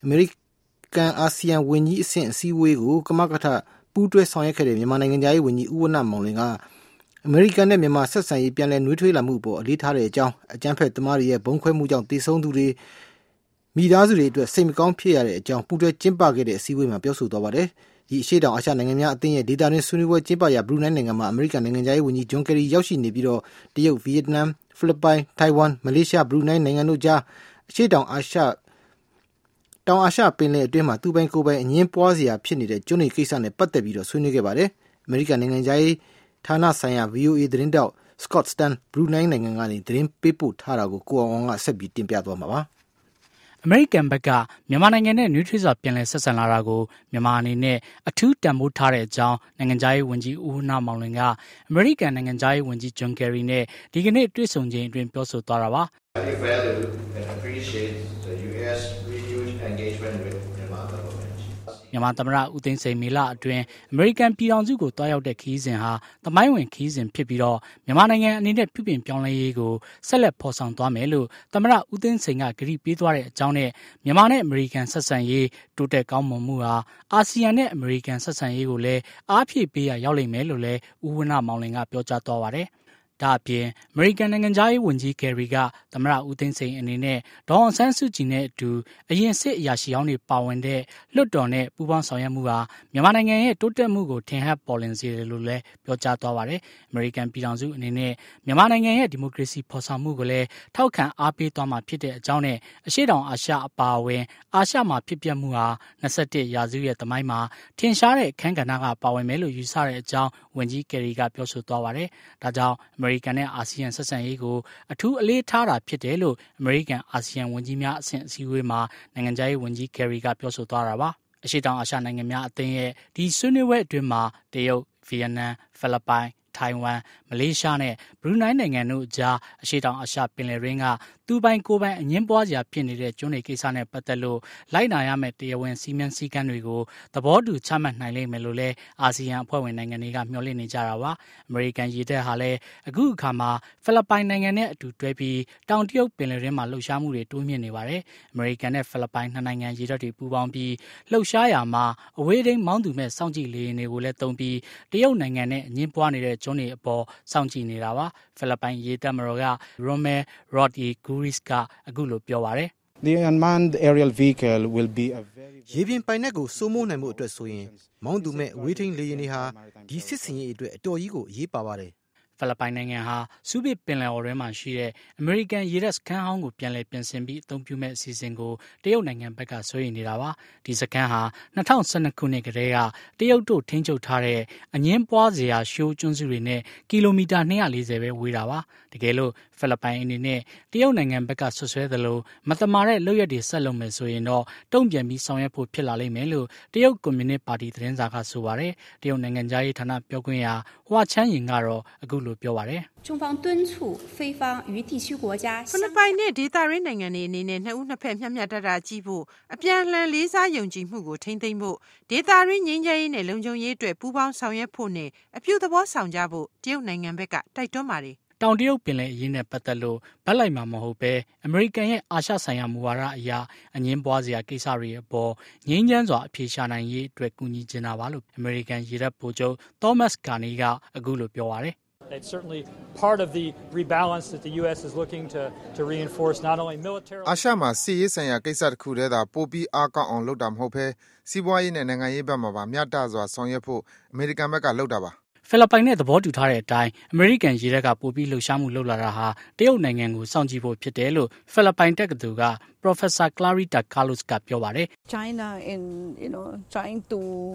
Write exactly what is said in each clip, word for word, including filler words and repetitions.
အမေရိကန်အာဆီယံဝန်ကြီးအဆင့်အစည်းအဝေးကိုကမကထပူးတွဲဆောင်ရွက်ခဲ့တဲ့မြန်မာနိုင်ငံသားရေးဝန်ကြီးဦးဝဏ္ဏမောင်လွင်ကအမေရိကန်နဲ့မြန်မာဆက်ဆံရေးပြန်လည်နှွေးထွေးလာမှုပေါ်အလေးထားတဲ့အကြောင်းအကြမ်းဖက်သမားတွေရဲ့ဘုံခွဲမှုကြောင့်တည်ဆုံသူတွေမိသားစုတွေအတွက်စိတ်မကောင်းဖြစ်ရတဲ့အကြောင်းပူးတွဲကျင်းပခဲ့တဲ့အစည်းအဝေးမှာပြောဆိုသွားပါတယ်။ဒီအရှေ့တောင်အာရှနိုင်ငံများအသင်းရဲ့ဒေတာရင်းဆွေးနွေးပွဲကျင်းပရာဘရူနိုင်းနိုင်ငံမှာအမေရိကန်နိုင်ငံသားရေးဝန်ကြီးဂျွန်ကယ်ရီရောက်ရှိနေပြီးတော့တရုတ်၊ဗီယက်နမ်၊ဖိလစ်ပိုင်၊ထိုင်ဝမ်၊မလေးရှား၊ဘရူနိုင်းနိုင်ငံတို့ကြားအရှေ့တောင်အာရှတောင်အာရှပင်လယ်အတွင်းမှာသူပိုင်ကိုယ်ပိုင်အငင်းပွားစရာဖြစ်နေတဲ့ကျွန်းတွေကိစ္စနဲ့ပတ်သက်ပြီးတော့ဆွေးနွေးခဲ့ပါတယ်။အမေရိကန်နိုင်ငံသားရေးဌာနဆိုင်ရာ ဗွီအိုအေ သတင်းတောက် Scott Stern ဘရူနိုင်းနိုင်ငံကနေသတင်းပေးပို့ထားတာကိုကိုအောင်အောင်ကဆက်ပြီးတင်ပြသွားမှာပါ။အမေရိကန်ဘက်ကမြန်မာနိုင်ငံနဲ့နျူးထွေးစွာပြန်လည်ဆက်ဆံလာတာကိုမြန်မာအနေနဲ့အထူးတန်ဖိုးထားတဲ့အကြောင်းနိုင်ငံသားရေးဝန်ကြီးဦးဝဏ္ဏမောင်လွင်ကအမေရိကန်နိုင်ငံသားရေးဝန်ကြီးဂျွန်ကယ်ရီနဲ့ဒီကနေ့တွေ့ဆုံချိန်အတွင်းပြောဆိုသွားတာပါ။ I value and appreciate the U S renewed engagement with Myanmar government. မြန်မာသမ္မတဦးသိန်းစိန်မေလအတွင်းအမေရိကန်ပြည်ထောင်စုကိုတွားရောက်တဲ့ခရီးစဉ်ဟာသမိုင်းဝင်ခရီးစဉ်ဖြစ်ပြီးတော့မြန်မာနိုင်ငံအနေနဲ့ပြုပြင်ပြောင်းလဲရေးကိုဆက်လက်ဖော်ဆောင်သွားမယ်လို့သမ္မတဦးသိန်းစိန်ကကတိပေးသွားတဲ့အကြောင်းနဲ့မြန်မာနဲ့အမေရိကန်ဆက်ဆံရေးတိုးတက်ကောင်းမွန်မှုဟာအာဆီယံနဲ့အမေရိကန်ဆက်ဆံရေးကိုလည်းအားဖြည့်ပေးရရောက်လိမ့်မယ်လို့လည်းဦးဝဏ္ဏမောင်လွင်ကပြောကြားသွားပါတယ်။ဒါအပြင်အမေရိကန်နိုင်ငံသားရေးဝန်ကြီးကယ်ရီကသမ္မတဦးသိန်းစိန်အနေနဲ့ဒေါ်အောင်ဆန်းစုကြည်နဲ့အတူအရင်စစ်အရာရှိဟောင်းတွေပါဝင်တဲ့လွှတ်တော်နဲ့ပူးပေါင်းဆောင်ရွက်မှုဟာမြန်မာနိုင်ငံရဲ့တိုးတက်မှုကိုထင်ဟပ်ပေါ်လွင်စေတယ်လို့လည်းပြောကြားသွားပါတယ်။အမေရိကန်ပြည်ထောင်စုအနေနဲ့မြန်မာနိုင်ငံရဲ့ဒီမိုကရေစီဖော်ဆောင်မှုကိုလည်းထောက်ခံအားပေးသွားမှာဖြစ်တဲ့အကြောင်းနဲ့အရှေ့တောင်အာရှအပါအဝင်အာရှမှာဖြစ်ပျက်မှုဟာနှစ်ဆယ့်တစ်ရာစုရဲ့သမိုင်းမှာထင်ရှားတဲ့အခန်းကဏ္ဍကပါဝင်မယ်လို့ယူဆတဲ့အကြောင်းဝန်ကြီးကယ်ရီကပြောဆိုသွားပါတယ်။ဒါကြောင့်အမေရိကန်နဲ့အာဆီယံဆက်ဆံရေးကိုအထူးအလေးထားတာဖြစ်တယ်လို့အမေရိကန်အာဆီယံဝန်ကြီးများအဆင့်အစည်းအဝေးမှာနိုင်ငံခြားရေးဝန်ကြီးကယ်ရီကပြောဆိုသွားတာပါ။အရှေ့တောင်အာရှနိုင်ငံများအသင်းရဲ့ဒီဆွေးနွေးပွဲအတွင်းမှာတရုတ်၊ဗီယက်နမ်၊ဖိလစ်ပိုင်၊ထိုင်ဝမ်၊မလေးရှားနဲ့ဘရူနိုင်းနိုင်ငံတို့ကြားအရှေ့တောင်အာရှပင်လယ်တွင်းကသူပိုင်ကိုယ်ပိုင်အငင်းပွားစရာဖြစ်နေတဲ့ကျွန်းတွေကိစ္စနဲ့ပတ်သက်လို့လိုက်နာရမယ့်တရားဝင်စီမံစည်းကမ်းတွေကိုသဘောတူချမှတ်နိုင်လိမ့်မယ်လို့လည်းအာဆီယံအဖွဲ့ဝင်နိုင်ငံတွေကမျှော်လင့်နေကြတာပါ။အမေရိကန်ရေတပ်ဟာလည်းအခုအခါမှာဖိလစ်ပိုင်နိုင်ငံနဲ့အတူတွဲပြီးတောင်တရုတ်ပင်လယ်တွင်းမှာလှုပ်ရှားမှုတွေတိုးမြင့်နေပါတယ်။အမေရိကန်နဲ့ဖိလစ်ပိုင်နှစ်နိုင်ငံရေတပ်တွေပူးပေါင်းပြီးလှုပ်ရှားရာမှာအဝေးထိန်းမောင်းသူမဲ့စောင့်ကြည့်လေယာဉ်တွေကိုလည်းတုံးပြီးတရုတ်နိုင်ငံနဲ့အငင်းပွားနေတဲ့ကျွန်းတွေအပေါ်စောင့်ကြည့်နေတာပါ။ဖိလစ်ပိုင်ရေတပ်မတော်က Romel Rodriguez ကအခုလိုပြောပါတယ်။ The unmanned aerial vehicle will be a very ရေပြင်ပိုင်နက်ကိုစိုးမိုးနိုင်မှုအတွက်ဆိုရင်မောင်းသူမဲ့အဝေးထိန်းလေယာဉ်တွေဟာဒီစစ်စင်ရေးအတွက်အတော်ကြီးကိုအရေးပါပါတယ်ဖိလစ်ပိုင်နိုင်ငံဟာစူးပစ်ပင်လယ်အော်ထဲမှာရှိတဲ့အမေရိကန်ရေတပ်စခန်းဟောင်းကိုပြန်လည်ပြင်ဆင်ပြီးအသုံးပြုမဲ့အစီအစဉ်ကိုတရုတ်နိုင်ငံဘက်ကဆွေးနွေးနေတာပါဒီစခန်းဟာ၂၀၁၂ခုနှစ်ကတည်းကတရုတ်တို့ထိန်းချုပ်ထားတဲ့အငင်းပွားစရာရှိုးကျွန်းစုတွေနဲ့ကီလိုမီတာ၂၄၀ပဲဝေးတာပါတကယ်လို့ဖိလစ်ပိုင်အနေနဲ့တရုတ်နိုင်ငံဘက်ကဆွဆွဲသလိုမတမာတဲ့လုပ်ရက်တွေဆက်လုပ်မယ်ဆိုရင်တော့တုံ့ပြန်ပြီးဆောင်ရွက်ဖို့ဖြစ်လာလိမ့်မယ်လို့တရုတ်ကွန်မြူနစ်ပါတီသတင်းစာကဆိုပါတယ်တရုတ်နိုင်ငံသားရေးဌာနပြောခွင့်ရဟွာချန်းရင်ကတော့အခုလိုပြောပါတယ်中方敦促菲方与地区国家ဖိလစ်ပိုင်နဲ့ဒေသရင်းနိုင်ငံတွေအနေနဲ့နှစ်ဦးနှစ်ဖက်မျှမျှတတကြည့်ဖို့အပြန်အလှန်လေးစားယုံကြည်မှုကိုထိန်းသိမ်းဖို့ဒေသရင်းငြိမ်းချမ်းရေးနဲ့လုံခြုံရေးအတွက်ပူးပေါင်းဆောင်ရွက်ဖို့နဲ့အပြုသဘောဆောင်ကြဖို့တရုတ်နိုင်ငံဘက်ကတိုက်တွန်းပါတယ်တောင်တရုတ်ပင်လယ်အရေးနဲ့ပတ်သက်လို့ဗတ်လိုက်မှာမဟုတ်ပဲအမေရိကန်ရဲ့အာရှဆိုင်ရာမူဝါဒအရာအငင်းပွားစရာကိစ္စတွေအပေါ်ငြိမ်းချမ်းစွာအဖြေရှာနိုင်ရေးအတွက်ကူညီချင်တာပါလို့အမေရိကန်ရေတပ်ဗိုလ်ချုပ် Thomas Carney ကအခုလိုပြောပါတယ် It's certainly part of the rebalance that the U S is looking to to reinforce not only military အာရှမှာစစ်ရေးဆိုင်ရာကိစ္စတစ်ခုတည်းသာပိုပြီးအားကောင်းအောင်လုပ်တာမဟုတ်ဘဲစီးပွားရေးနဲ့နိုင်ငံရေးဘက်မှာပါမျှတစွာဆောင်ရွက်ဖို့အမေရိကန်ဘက်ကလုပ်တာပါဖိလစ်ပိုင်နဲ့သဘောတူထားတဲ့အတိုင်းအမေရိကန်ရေတပ်ကပိုပြီးလှုပ်ရှားမှုလုပ်လာတာဟာတရုတ်နိုင်ငံကိုစောင့်ကြည့်ဖို့ဖြစ်တယ်လို့ဖိလစ်ပိုင်တက္ကသိုလ်က Professor Clarita Carlos ကပြောပါတယ် China in you know trying to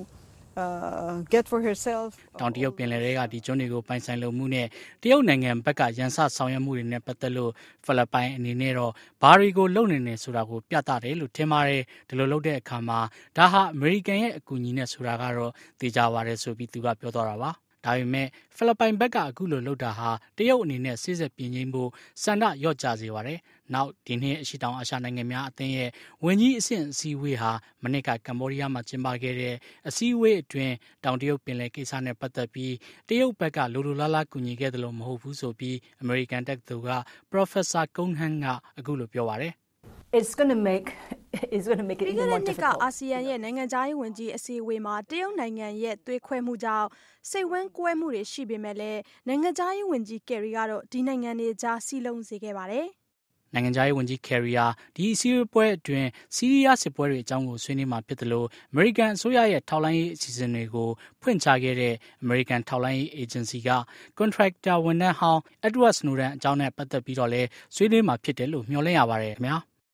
uh get for herself တောင်တရုတ်ပင်လယ်တွေကဒီကျွန်းတွေကိုပိုင်ဆိုင်လုပ်မှုနဲ့တရုတ်နိုင်ငံဘက်ကရန်စဆောင်ရွက်မှုတွေနဲ့ပတ်သက်လို့ဖိလစ်ပိုင်အနေနဲ့တော့ဘာတွေကိုလုပ်နေနေဆိုတာကိုပြသတယ်လို့ထင်ပါတယ်ဒီလိုလုပ်တဲ့အခါမှာဒါဟာအမေရိကန်ရဲ့အကူအညီနဲ့ဆိုတာကတော့သိကြပါတယ်ဆိုပြီးသူကပြောသွားတာပါဒါပေမဲ့ဖိလစ်ပိုင်ဘက်ကအခုလိုလုပ်တာဟာတရုတ်အနေနဲ့စိစက်ပြင်းချင်းဖို့စန္ဒရော့ကျစေပါတယ်။နောက်ဒီနှစ်အရှိတောင်အာရှနိုင်ငံများအသင်းရဲ့ဝန်ကြီးအဆင့်အစည်းအဝေးဟာမနစ်ကကမ္ဘောဒီးယားမှာကျင်းပခဲ့တဲ့အစည်းအဝေးအတွင်းတောင်တရုတ်ပင်လယ်ကိစ္စနဲ့ပတ်သက်ပြီးတရုတ်ဘက်ကလိုလိုလားလားကူညီခဲ့တယ်လို့မဟုတ်ဘူးဆိုပြီးအမေရိကန်တက္ကသိုလ်က Professor Kung Han ကအခုလိုပြောပါတယ် it's going to make it's going to make it even more difficult. အာဆီယံရဲ့နိုင်ငံခြားရေးဝန်ကြီးအစည်းအဝေးမှာတရုတ်နိုင်ငံရဲ့သွေးခွဲမှုကြောင့်စိတ်ဝမ်းကွဲမှုတွေရှိပေမဲ့လည်းနိုင်ငံခြားရေးဝန်ကြီးကယ်ရီကတော့ဒီနိုင်ငံတွေကြားစီလုံးစေခဲ့ပါတယ်။နိုင်ငံခြားရေးဝန်ကြီးကယ်ရီယာဒီအစည်းအဝေးပွဲအတွင်းစီးရီးယားစစ်ပွဲတွေအကြောင်းကိုဆွေးနွေးမှာဖြစ်တယ်လို့အမေရိကန်အစိုးရရဲ့ထောက်လှမ်းရေးအစီအစဉ်တွေကိုဖွင့်ချခဲ့တဲ့အမေရိကန်ထောက်လှမ်းရေးအေဂျင်စီက contractor ဝန်ထမ်းဟောင်း Edward Snowden အကြောင်းနဲ့ပတ်သက်ပြီးတော့လည်းဆွေးနွေးမှာဖြစ်တယ်လို့မျှော်လင့်ရပါတယ်ခင်ဗျာ။